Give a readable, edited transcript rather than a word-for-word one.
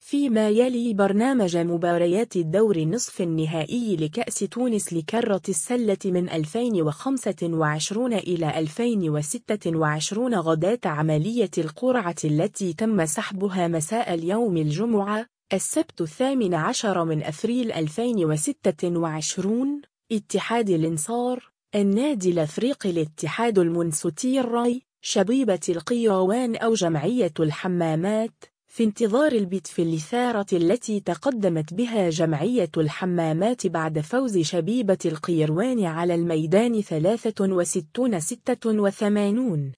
فيما يلي برنامج مباريات الدور نصف النهائي لكأس تونس لكرة السلة من 2025 إلى 2026 غداة عملية القرعة التي تم سحبها مساء اليوم الجمعة السبت 18 من أفريل 2026. اتحاد الإنصار، النادي الأفريقي، الاتحاد المنستيري، شبيبة القيروان أو جمعية الحمامات، في انتظار البت في الإثارة التي تقدمت بها جمعية الحمامات بعد فوز شبيبة القيروان على الميدان 63-86.